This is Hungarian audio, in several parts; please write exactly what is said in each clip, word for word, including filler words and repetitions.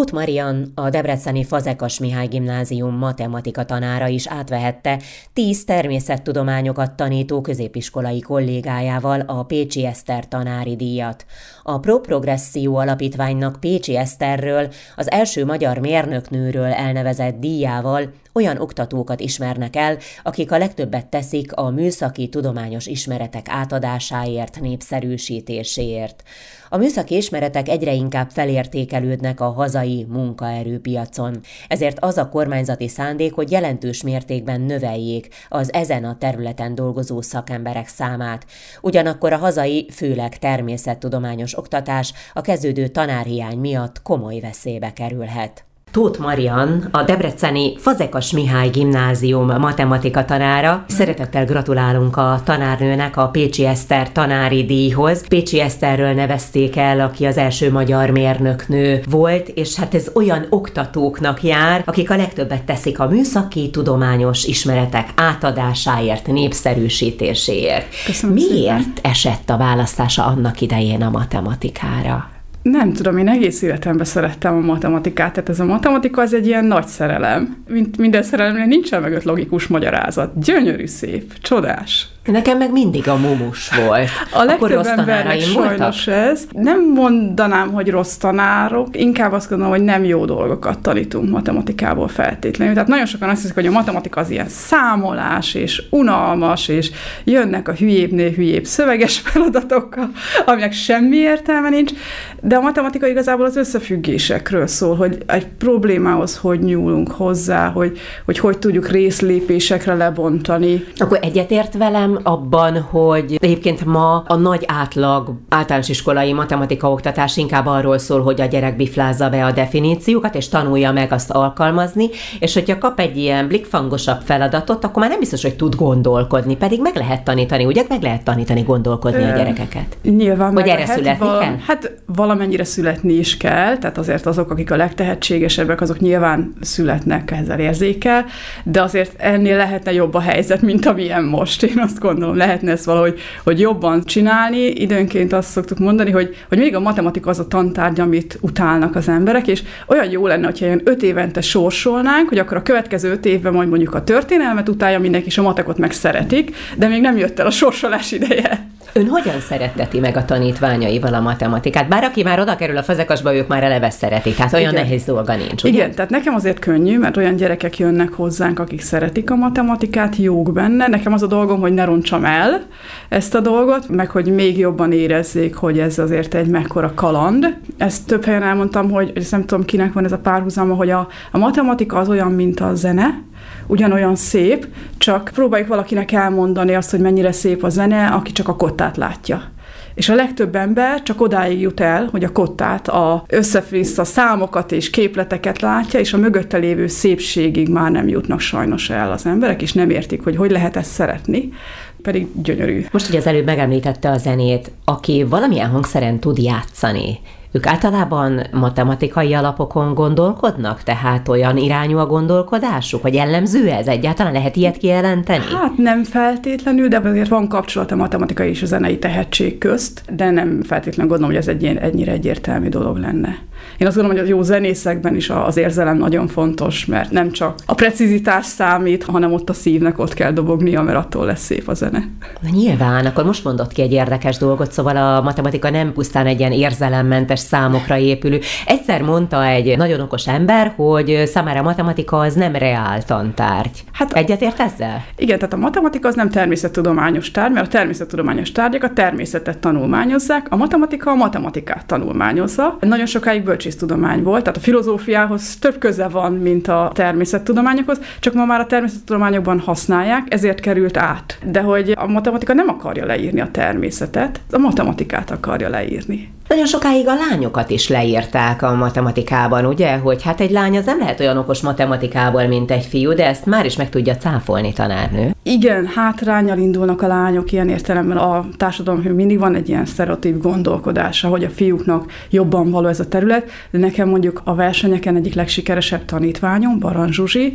Tóth Marian, a debreceni Fazekas Mihály Gimnázium matematika tanára is átvehette tíz természettudományokat tanító középiskolai kollégájával a Pécsi Eszter tanári díjat. A ProProgresszió alapítványnak Pécsi Eszterről, az első magyar mérnöknőről elnevezett díjával olyan oktatókat ismernek el, akik a legtöbbet teszik a műszaki tudományos ismeretek átadásáért, népszerűsítéséért. A műszaki ismeretek egyre inkább felértékelődnek a hazai munkaerőpiacon. Ezért az a kormányzati szándék, hogy jelentős mértékben növeljék az ezen a területen dolgozó szakemberek számát. Ugyanakkor a hazai, főleg természettudományos oktatás a kezdődő tanárhiány miatt komoly veszélybe kerülhet. Tóth Marian, a debreceni Fazekas Mihály Gimnázium matematika tanára. Szeretettel gratulálunk a tanárnőnek a Pécsi Eszter tanári díjhoz. Pécsi Eszterről nevezték el, aki az első magyar mérnöknő volt, és hát ez olyan oktatóknak jár, akik a legtöbbet teszik a műszaki, tudományos ismeretek átadásáért, népszerűsítéséért. Köszönöm Miért szépen. esett a választása annak idején a matematikára? Nem tudom, én egész életemben szerettem a matematikát, tehát ez a matematika az egy ilyen nagy szerelem. Mint minden szerelemnél nincsen mögött logikus magyarázat. Gyönyörű, szép, csodás. Nekem meg mindig a mumus volt. A legtöbb embernek sajnos voltak? ez. Nem mondanám, hogy rossz tanárok, inkább azt gondolom, hogy nem jó dolgokat tanítunk matematikából feltétlenül. Tehát nagyon sokan azt hiszik, hogy a matematika az ilyen számolás, és unalmas, és jönnek a hülyébbnél hülyébb szöveges feladatokkal, aminek semmi értelme nincs, de a matematika igazából az összefüggésekről szól, hogy egy problémához hogy nyúlunk hozzá, hogy hogy, hogy tudjuk részlépésekre lebontani. Akkor egyetért velem abban, hogy egyébként ma a nagy átlag általános iskolai matematika oktatás inkább arról szól, hogy a gyerek biflázza be a definíciókat, és tanulja meg azt alkalmazni, és hogyha kap egy ilyen blikfangosabb feladatot, akkor már nem biztos, hogy tud gondolkodni, pedig meg lehet tanítani, ugye? Meg lehet tanítani gondolkodni a gyerekeket. Nyilván vagy meg erre lehet, születni val- kell? Hát valamennyire születni is kell, tehát azért azok, akik a legtehetségesebbek, azok nyilván születnek ezzel érzékkel, de azért ennél lehetne jobb a helyzet, mint amilyen most. Én azt gondolom, lehetne ezt valahogy hogy jobban csinálni. Időnként azt szoktuk mondani, hogy, hogy még a matematika az a tantárgy, amit utálnak az emberek, és olyan jó lenne, hogyha ilyen öt évente sorsolnánk, hogy akkor a következő öt évben majd mondjuk a történelmet utálja mindenki, és a matekot meg szeretik, de még nem jött el a sorsolás ideje. Ön hogyan szeretteti meg a tanítványaival a matematikát? Bár aki már oda kerül a Fazekasba, ők már eleve szeretik, hát olyan Igen. nehéz dolga nincs, ugye? Igen, tehát nekem azért könnyű, mert olyan gyerekek jönnek hozzánk, akik szeretik a matematikát, jók benne. Nekem az a dolgom, hogy ne rontsam el ezt a dolgot, meg hogy még jobban érezzék, hogy ez azért egy mekkora kaland. Ezt több helyen elmondtam, hogy ezt nem tudom, kinek van ez a párhuzama, hogy a, a matematika az olyan, mint a zene, ugyanolyan szép, csak próbáljuk valakinek elmondani azt, hogy mennyire szép a zene, aki csak a kottát látja. És a legtöbb ember csak odáig jut el, hogy a kottát, a összefrissz a számokat és képleteket látja, és a mögötte lévő szépségig már nem jutnak sajnos el az emberek, és nem értik, hogy hogy lehet ezt szeretni, pedig gyönyörű. Most, hogy az előbb megemlítette a zenét, aki valamilyen hangszeren tud játszani, ők általában matematikai alapokon gondolkodnak? Tehát olyan irányú a gondolkodásuk? Vagy jellemző ez? Egyáltalán lehet ilyet kijelenteni? Hát nem feltétlenül, de azért van kapcsolat a matematikai és a zenei tehetség közt, de nem feltétlenül gondolom, hogy ez egy ilyen, ennyire egyértelmű dolog lenne. Én azt gondolom, hogy a jó zenészekben is az érzelem nagyon fontos, mert nem csak a precizitás számít, hanem ott a szívnek ott kell dobognia, mert attól lesz szép a zene. Na nyilván, akkor most mondott ki egy érdekes dolgot, szóval a matematika nem pusztán egy ilyen érzelemmentes számokra épülő. Egyszer mondta egy nagyon okos ember, hogy számára a matematika az nem reál tantárgy. Hát egyetért ezzel? Igen, tehát a matematika az nem természettudományos tárgy, mert a természettudományos tárgyak a természetet tanulmányozzák, a matematika a matematikát tanulmányozza. Nagyon sokáig bölcsésztudomány volt, tehát a filozófiához több köze van, mint a természettudományokhoz, csak ma már a természettudományokban használják, ezért került át. De hogy a matematika nem akarja leírni a természetet, a matematikát akarja leírni. Nagyon sokáig a lányokat is leírták a matematikában, ugye? Hogy hát egy lány az nem lehet olyan okos matematikával, mint egy fiú, de ezt már is meg tudja cáfolni tanárnő. Igen, hátránnyal indulnak a lányok ilyen értelemben a társadalom, hogy mindig van egy ilyen sztereotíp gondolkodása, hogy a fiúknak jobban való ez a terület, de nekem mondjuk a versenyeken egyik legsikeresebb tanítványom, Barancs Zsuzsi,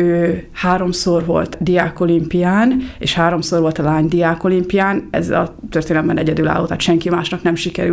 ő háromszor volt diákolimpián, és háromszor volt a lány diákolimpián, ez a történelemben egyedülálló, tehát senki másnak nem sikerült, ez nem csak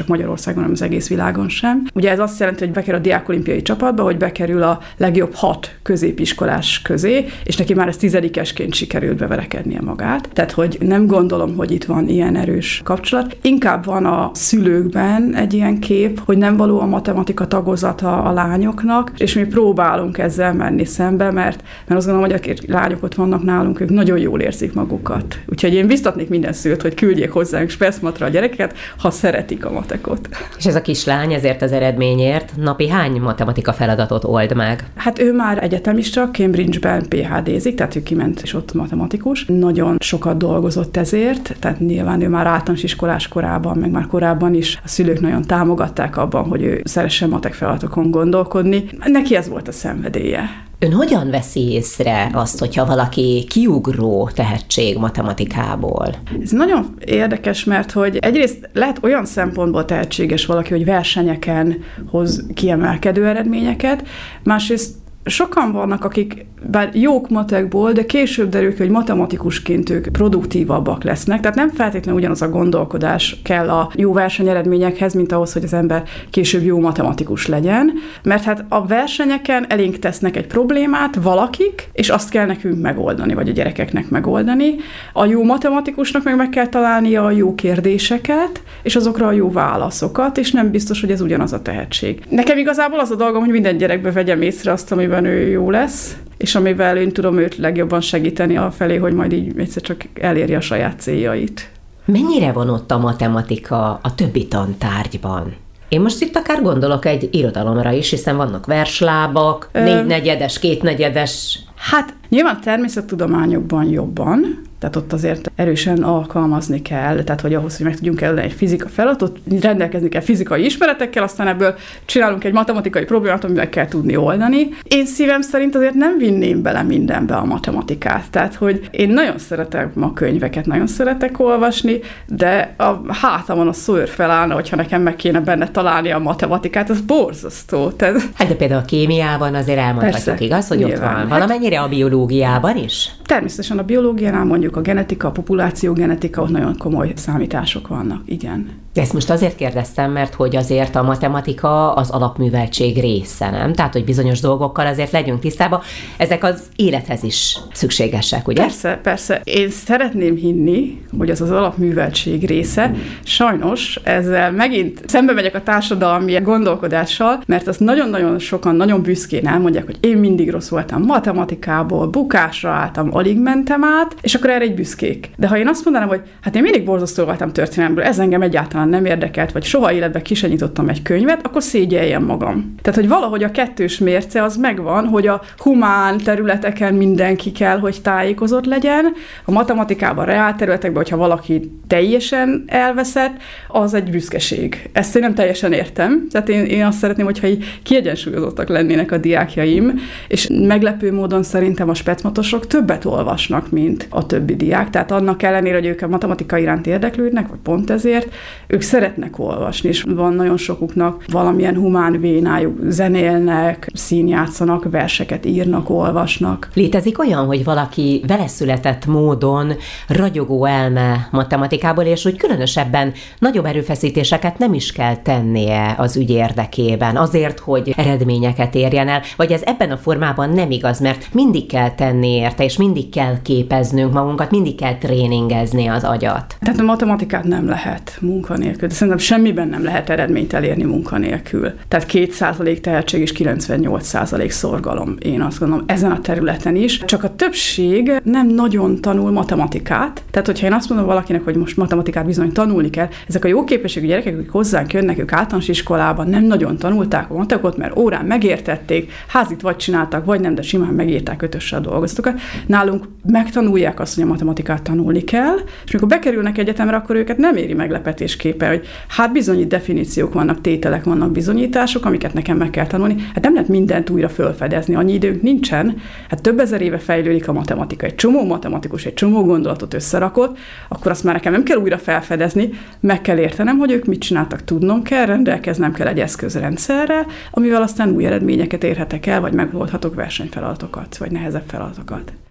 csak Magyarországon, hanem az egész világon sem. Ugye ez azt jelenti, hogy bekerül a diákolimpiai csapatba, hogy bekerül a legjobb hat középiskolás közé, és neki már ez tizedikesként sikerült beverekednie magát. Tehát, hogy nem gondolom, hogy itt van ilyen erős kapcsolat. Inkább van a szülőkben egy ilyen kép, hogy nem való a matematika tagozata a lányoknak, és mi próbálunk ezzel menni szembe, mert, mert azt gondolom, hogy akik lányok ott vannak nálunk, ők nagyon jól érzik magukat. Úgyhogy én biztatnék minden szülőt, hogy küldjék hozzánk Speszmatra a gyerekeket, ha szeretik a matekot. És ez a kislány ezért az eredményért napi hány matematika feladatot old meg? Hát ő már egyetemista, Cambridge-ben pé há dé-zik, tehát ő kiment, és ott matematikus. Nagyon sokat dolgozott ezért, tehát nyilván ő már általános iskolás korában, meg már korábban is a szülők nagyon támogatták abban, hogy ő szeressen matek feladatokon gondolkodni. Neki ez volt a szenvedélye. Ön hogyan veszi észre azt, hogyha valaki kiugró tehetség matematikából? Ez nagyon érdekes, mert hogy egyrészt lehet olyan szempontból tehetséges valaki, hogy versenyeken hoz kiemelkedő eredményeket, másrészt sokan vannak, akik bár jók matekból, de később derül ki, hogy matematikusként ők produktívabbak lesznek, tehát nem feltétlenül ugyanaz a gondolkodás kell a jó versenyeredményekhez, mint ahhoz, hogy az ember később jó matematikus legyen, mert hát a versenyeken elénk tesznek egy problémát valakik, és azt kell nekünk megoldani, vagy a gyerekeknek megoldani. A jó matematikusnak meg meg kell találnia a jó kérdéseket, és azokra a jó válaszokat, és nem biztos, hogy ez ugyanaz a tehetség. Nekem igazából az a dolgom, hogy minden gyerekbe vegyem észre azt, amiben ő jó lesz, és amivel én tudom őt legjobban segíteni afelé, hogy majd így egyszer csak elérje a saját céljait. Mennyire van ott a matematika a többi tantárgyban? Én most itt akár gondolok egy irodalomra is, hiszen vannak verslábak, Ö... négynegyedes, kétnegyedes. Hát nyilván természettudományokban jobban, tehát ott azért erősen alkalmazni kell, tehát hogy ahhoz, hogy meg tudjunk előni egy fizika feladatot, rendelkezni kell fizikai ismeretekkel, aztán ebből csinálunk egy matematikai problémát, amit meg kell tudni oldani. Én szívem szerint azért nem vinném bele mindenbe a matematikát, tehát hogy én nagyon szeretem a könyveket, nagyon szeretek olvasni, de a hátamon a szőr felállna, hogyha nekem meg kéne benne találni a matematikát, ez borzasztó. Tehát... Hát de például a kémiában azért elmondhatjuk, igaz, hogy nyilván. Ott van. Valamennyire a biológiában is? Természetesen a biológiánál mondjuk a genetika, a populációgenetika, ott nagyon komoly számítások vannak, igen. De ezt most azért kérdeztem, mert hogy azért a matematika az alapműveltség része, nem? Tehát, hogy bizonyos dolgokkal azért legyünk tisztában. Ezek az élethez is szükségesek, ugye? Persze, persze. Én szeretném hinni, hogy az az alapműveltség része. Sajnos ezzel megint szembe megyek a társadalmi gondolkodással, mert azt nagyon-nagyon sokan nagyon büszkén elmondják, hogy én mindig rossz voltam matematikából, bukásra álltam, alig mentem át, és akkor erre egy büszkék. De ha én azt mondanám, hogy hát én mindig borzasztó voltam történelemből, ez engem egyáltalán nem érdekelt, vagy soha életben ki sem nyitottam egy könyvet, akkor szégyeljem magam. Tehát, hogy valahogy a kettős mérce az megvan, hogy a humán területeken mindenki kell, hogy tájékozott legyen, a matematikában, reál területekben, hogyha valaki teljesen elveszett, az egy büszkeség. Ezt én nem teljesen értem. Tehát én, én azt szeretném, hogyha így kiegyensúlyozottak lennének a diákjaim, és meglepő módon szerintem a specmatosok többet olvasnak, mint a többi diák. Tehát annak ellenére, hogy ők a matematika iránt érdeklődnek, vagy pont ezért, ők szeretnek olvasni, és van nagyon sokuknak valamilyen humán vénájuk, zenélnek, színjátszanak, verseket írnak, olvasnak. Létezik olyan, hogy valaki veleszületett módon ragyogó elme matematikából, és úgy különösebben nagyobb erőfeszítéseket nem is kell tennie az ügy érdekében, azért, hogy eredményeket érjen el, vagy ez ebben a formában nem igaz, mert mindig kell tenni érte, és mindig kell képeznünk magunkat, mindig kell tréningezni az agyat. Tehát a matematikát nem lehet munkanélkül, de szerintem semmiben nem lehet eredményt elérni munkanélkül. Tehát két százalék tehetség és kilencvennyolc százalék szorgalom, én azt gondolom, ezen a területen is. Csak a többség nem nagyon tanul matematikát. Tehát, hogyha én azt mondom valakinek, hogy most matematikát bizony tanulni kell, ezek a jó képességű gyerekek, akik hozzánk jönnek, ők általános iskolában nem nagyon tanulták a matekot, mert órán megértették, házit vagy csináltak, vagy nem, de simán megírták ötössel a dolgozatokat. Nálunk megtanulják azt, hogy a matematikát tanulni kell, és amikor bekerülnek egyetemre, akkor őket nem éri meglepetésképpen, hogy hát bizony definíciók vannak, tételek vannak, bizonyítások, amiket nekem meg kell tanulni. Hát nem lehet mindent újra felfedezni, annyi időnk nincsen. Hát több ezer éve fejlődik a matematika. Egy csomó matematikus, egy csomó gondolatot összerakott, akkor azt már nekem nem kell újra felfedezni, meg kell értenem, hogy ők mit csináltak, tudnom kell, rendelkeznem kell egy eszközrendszerrel, amivel aztán új eredményeket érhetek el, vagy megoldhatok versenyfeladatokat, vagy nehezebb feladatokat.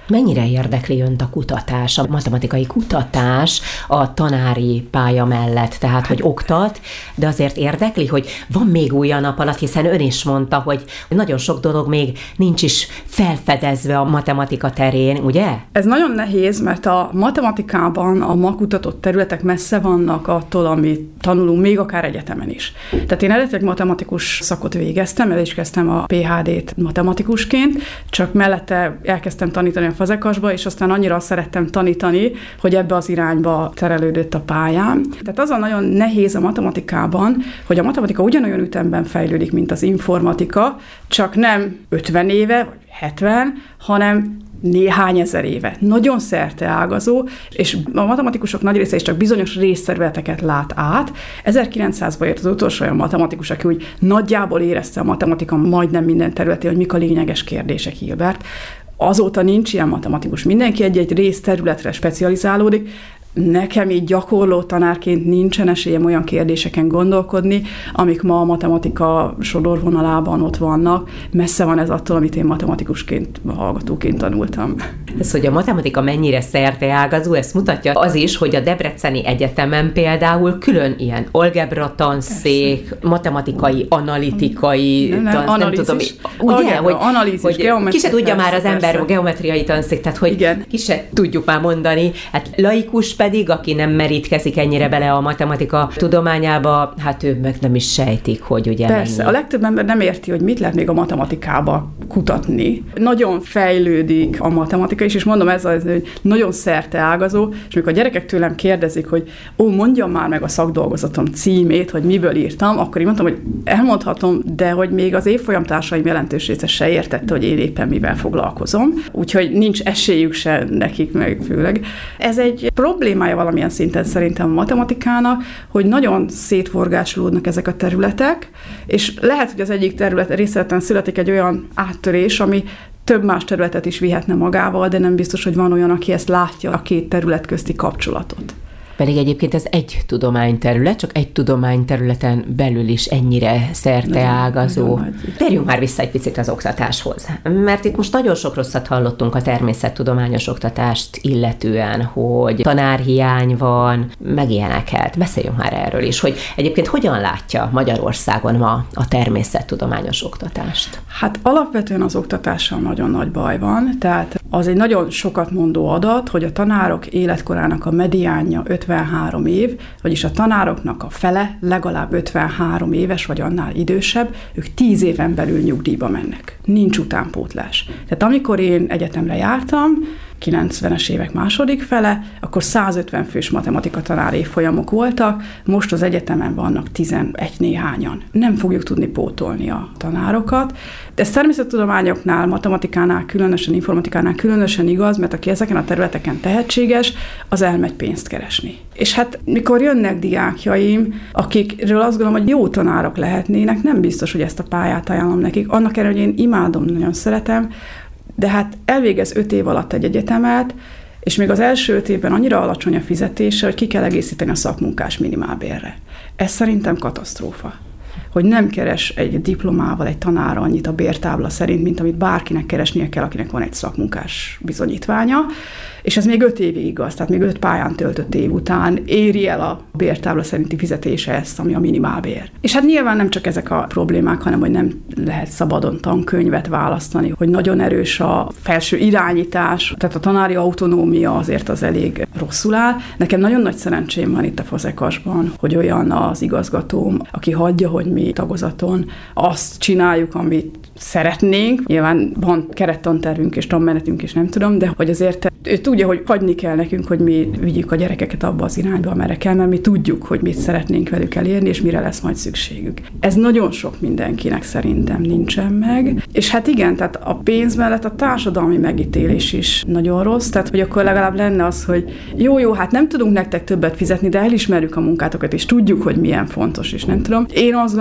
Mennyire érdekli önt a kutatás, a matematikai kutatás a tanári pálya mellett? Tehát, hogy oktat, de azért érdekli, hogy van még új a nap alatt, hiszen ön is mondta, hogy nagyon sok dolog még nincs is felfedezve a matematika terén, ugye? Ez nagyon nehéz, mert a matematikában a ma kutatott területek messze vannak attól, amit tanulunk, még akár egyetemen is. Tehát én eredetileg matematikus szakot végeztem, el is kezdtem a pé há dét matematikusként, csak mellette elkezdtem tanítani a Fazekasba, és aztán annyira szerettem tanítani, hogy ebbe az irányba terelődött a pályám. Tehát az a nagyon nehéz a matematikában, hogy a matematika ugyanolyan ütemben fejlődik, mint az informatika, csak nem ötven éve, vagy hetven, hanem néhány ezer éve. Nagyon szerteágazó, és a matematikusok nagy része is csak bizonyos részterületeket lát át. ezerkilencszázban jött az utolsó olyan matematikus, aki úgy nagyjából érezte a matematika majdnem minden területén, hogy mik a lényeges kérdések, Hilbert. Azóta nincs ilyen matematikus. Mindenki egy-egy részterületre specializálódik. Nekem így gyakorló tanárként nincsen esélyem olyan kérdéseken gondolkodni, amik ma a matematika sodorvonalában ott vannak. Messze van ez attól, amit én matematikusként, hallgatóként tanultam. Ez, hogy a matematika mennyire szerteágazó, ezt mutatja az is, hogy a Debreceni Egyetemen például külön ilyen algebra tanszék, persze, matematikai, analitikai, nem, nem, tansz, nem tudom, ugye, algebra, hogy, analízis, hogy geometria, ki se tudja persze, már az ember persze. a geometriai tanszék, tehát hogy igen, ki se tudjuk már mondani. Hát laikus pedig, aki nem merítkezik ennyire bele a matematika tudományába, hát ő meg nem is sejtik, hogy ugye persze, mennyi. A legtöbb ember nem érti, hogy mit lehet még a matematikába kutatni. Nagyon fejlődik a matematika is, és mondom, ez az, hogy nagyon szerteágazó, és amikor a gyerekek tőlem kérdezik, hogy ó, mondjam már meg a szakdolgozatom címét, hogy miből írtam, akkor én mondtam, hogy elmondhatom, de hogy még az évfolyamtársaim jelentős része se értette, hogy én éppen mivel foglalkozom, úgyhogy nincs esélyük se nekik, meg főleg. Ez egy problémája valamilyen szinten szerintem a matematikának, hogy nagyon szétforgácsolódnak ezek a területek, és lehet, hogy az egyik terület részleten születik egy olyan áttörés, ami több más területet is vihetne magával, de nem biztos, hogy van olyan, aki ezt látja, a két terület közti kapcsolatot. Pedig egyébként ez egy tudományterület, csak egy tudományterületen belül is ennyire szerteágazó. Térjünk már vissza egy picit az oktatáshoz, mert itt most nagyon sok rosszat hallottunk a természettudományos oktatást illetően, hogy tanárhiány van, meg ilyeneket. Beszéljünk már erről is, hogy egyébként hogyan látja Magyarországon ma a természettudományos oktatást? Hát alapvetően az oktatással nagyon nagy baj van, tehát az egy nagyon sokat mondó adat, hogy a tanárok életkorának a mediánja ötvenhárom év, vagyis a tanároknak a fele legalább ötvenhárom éves, vagy annál idősebb, ők tíz éven belül nyugdíjba mennek. Nincs utánpótlás. Tehát amikor én egyetemre jártam, kilencvenes évek második fele, akkor százötven fős matematika tanár évfolyamok voltak, most az egyetemen vannak tizenegy néhányan. Nem fogjuk tudni pótolni a tanárokat. De ez természettudományoknál, matematikánál, különösen informatikánál különösen igaz, mert aki ezeken a területeken tehetséges, az elmegy pénzt keresni. És hát mikor jönnek diákjaim, akikről azt gondolom, hogy jó tanárok lehetnének, nem biztos, hogy ezt a pályát ajánlom nekik. Annak ellenére, hogy én imádom, nagyon szeretem, de hát elvégez öt év alatt egy egyetemet, és még az első öt évben annyira alacsony a fizetése, hogy ki kell egészíteni a szakmunkás minimálbérre. Ez szerintem katasztrófa. Hogy nem keres egy diplomával egy tanár annyit a bértábla szerint, mint amit bárkinek keresnie kell, akinek van egy szakmunkás bizonyítványa, és ez még öt évig igaz, tehát még öt pályán töltött év után éri el a bértábla szerinti fizetése ezt, ami a minimálbér. És hát nyilván nem csak ezek a problémák, hanem hogy nem lehet szabadon tankönyvet választani, hogy nagyon erős a felső irányítás, tehát a tanári autonómia azért az elég rosszul áll. Nekem nagyon nagy szerencsém van itt a Fazekasban, hogy olyan az igazgatóm, aki hagyja, hogy mi tagozaton azt csináljuk, amit szeretnénk. Nyilván van kerettantervünk és tanmenetünk, és nem tudom, de hogy azért ő tudja, hogy hagyni kell nekünk, hogy mi vigyük a gyerekeket abba az irányba, amerre kell, mert mi tudjuk, hogy mit szeretnénk velük elérni, és mire lesz majd szükségük. Ez nagyon sok mindenkinek szerintem nincsen meg. És hát igen, tehát a pénz mellett a társadalmi megítélés is nagyon rossz, tehát hogy akkor legalább lenne az, hogy jó-jó, hát nem tudunk nektek többet fizetni, de elismerjük a munkátokat, és tudjuk, hogy milyen fontos, és nem tudom. Én azt gondolom,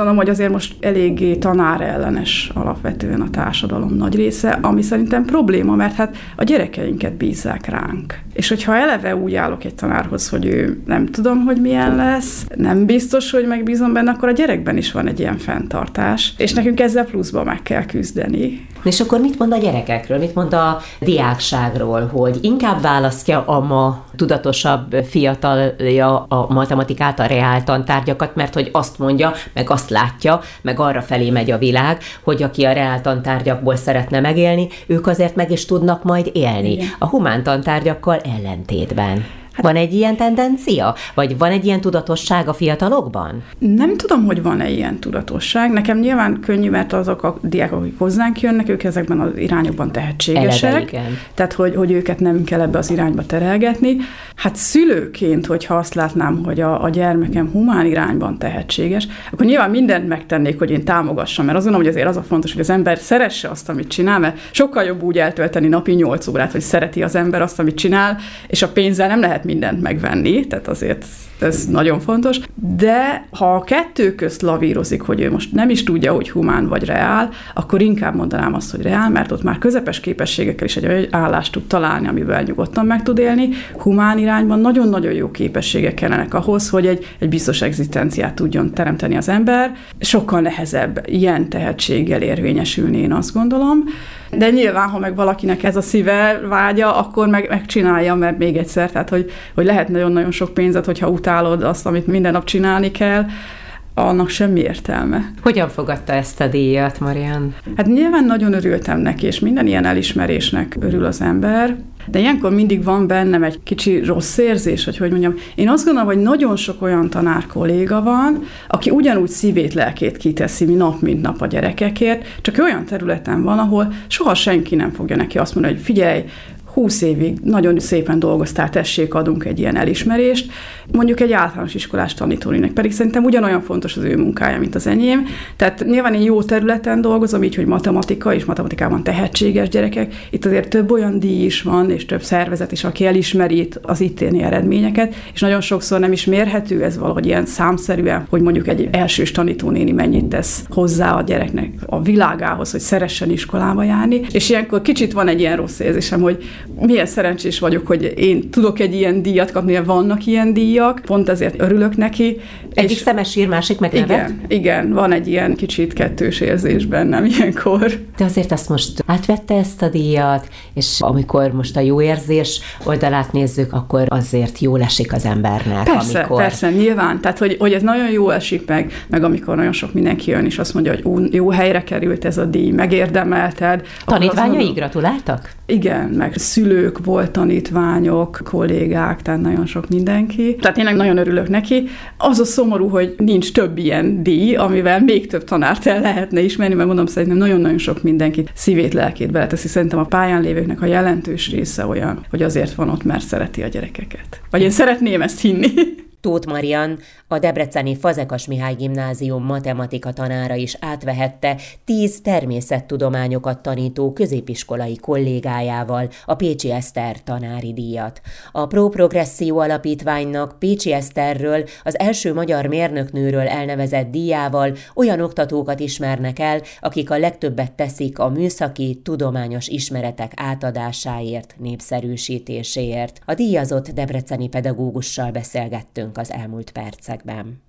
gondolom, hogy azért most eléggé tanárellenes alapvetően a társadalom nagy része, ami szerintem probléma, mert hát a gyerekeinket bízzák ránk. És hogyha eleve úgy állok egy tanárhoz, hogy ő nem tudom, hogy milyen lesz, nem biztos, hogy megbízom benne, akkor a gyerekben is van egy ilyen fenntartás, és nekünk ezzel pluszban meg kell küzdeni. És akkor mit mond a gyerekekről, mit mond a diákságról, hogy inkább választja a ma tudatosabb fiatalja a matematikát, a reáltantárgyakat, mert hogy azt mondja, meg azt látja, meg arra felé megy a világ, hogy aki a reáltantárgyakból szeretne megélni, ők azért meg is tudnak majd élni. Igen. A humántantárgyakkal ellentétben. Van egy ilyen tendencia? Vagy van egy ilyen tudatosság a fiatalokban? Nem tudom, hogy van-e ilyen tudatosság. Nekem nyilván könnyű, mert azok a diákok, akik hozzánk jönnek, ők ezekben az irányokban tehetségesek. Eleve, igen. Tehát, hogy, hogy őket nem kell ebbe az irányba terelgetni. Hát szülőként, hogyha azt látnám, hogy a, a gyermekem humán irányban tehetséges, akkor nyilván mindent megtennék, hogy én támogassam, mert azt gondolom, hogy azért az a fontos, hogy az ember szeresse azt, amit csinál, mert sokkal jobb úgy eltölteni napi nyolc órát, hogy szereti az ember azt, amit csinál, és a pénzzel nem lehet mindent megvenni, tehát azért ez nagyon fontos, de ha a kettő közt lavírozik, hogy ő most nem is tudja, hogy humán vagy reál, akkor inkább mondanám azt, hogy reál, mert ott már közepes képességekkel is egy olyan állást tud találni, amivel nyugodtan meg tud élni. Humán irányban nagyon-nagyon jó képességek kellenek ahhoz, hogy egy, egy biztos egzisztenciát tudjon teremteni az ember. Sokkal nehezebb ilyen tehetséggel érvényesülni, én azt gondolom. De nyilván, ha meg valakinek ez a szíve vágya, akkor meg, megcsinálja, mert még egyszer, tehát hogy, hogy lehet nagyon-nagyon sok pénzet, hogyha utálod azt, amit minden nap csinálni kell, annak semmi értelme. Hogyan fogadta ezt a díjat, Marian? Hát nyilván nagyon örültem neki, és minden ilyen elismerésnek örül az ember, de ilyenkor mindig van bennem egy kicsi rossz érzés, hogy hogy mondjam. Én azt gondolom, hogy nagyon sok olyan tanár kolléga van, aki ugyanúgy szívét, lelkét kiteszi mi nap, mint nap a gyerekekért, csak olyan területen van, ahol soha senki nem fogja neki azt mondani, hogy figyelj, húsz évig nagyon szépen dolgoztál, tessék, adunk egy ilyen elismerést, mondjuk egy általános iskolás tanítónének, pedig szerintem ugyanolyan fontos az ő munkája, mint az enyém. Tehát nyilván én jó területen dolgozom, így, hogy matematika és matematikában tehetséges gyerekek. Itt azért több olyan díj is van, és több szervezet is, aki elismeri az itteni eredményeket, és nagyon sokszor nem is mérhető ez valahogy ilyen számszerűen, hogy mondjuk egy elsős tanítónéni mennyit tesz hozzá a gyereknek a világához, hogy szeressen iskolába járni. És ilyenkor kicsit van egy ilyen rossz érzésem, hogy milyen szerencsés vagyok, hogy én tudok egy ilyen díjat kapni, mert vannak ilyen díjak, pont ezért örülök neki. Egyik szemes ír, másik meg nevet? Igen, igen, van egy ilyen kicsit kettős érzés bennem ilyenkor. De azért azt most átvette ezt a díjat, és amikor most a jó érzés oldalát nézzük, akkor azért jól esik az embernek. Persze, amikor... persze, nyilván. Tehát, hogy, hogy ez nagyon jól esik meg, meg amikor nagyon sok mindenki jön, és azt mondja, hogy ú, jó helyre került ez a díj, megérdemelted. Tanítványai gratuláltak? Igen, meg szülők, volt tanítványok, kollégák, tehát nagyon sok mindenki. Tehát tényleg nagyon örülök neki. Az a szomorú, hogy nincs több ilyen díj, amivel még több tanárt el lehetne ismerni, mert mondom, szerintem nagyon-nagyon sok mindenki szívét, lelkét beleteszi. Szerintem a pályán lévőknek a jelentős része olyan, hogy azért van ott, mert szereti a gyerekeket. Vagy én szeretném ezt hinni. Tóth Marian, a debreceni Fazekas Mihály Gimnázium matematika tanára is átvehette tíz természettudományokat tanító középiskolai kollégájával a Pécsi Eszter tanári díjat. A Pro Progresszió Alapítványnak Pécsi Eszterről, az első magyar mérnöknőről elnevezett díjával olyan oktatókat ismernek el, akik a legtöbbet teszik a műszaki, tudományos ismeretek átadásáért, népszerűsítéséért. A díjazott debreceni pedagógussal beszélgettünk az elmúlt percekben.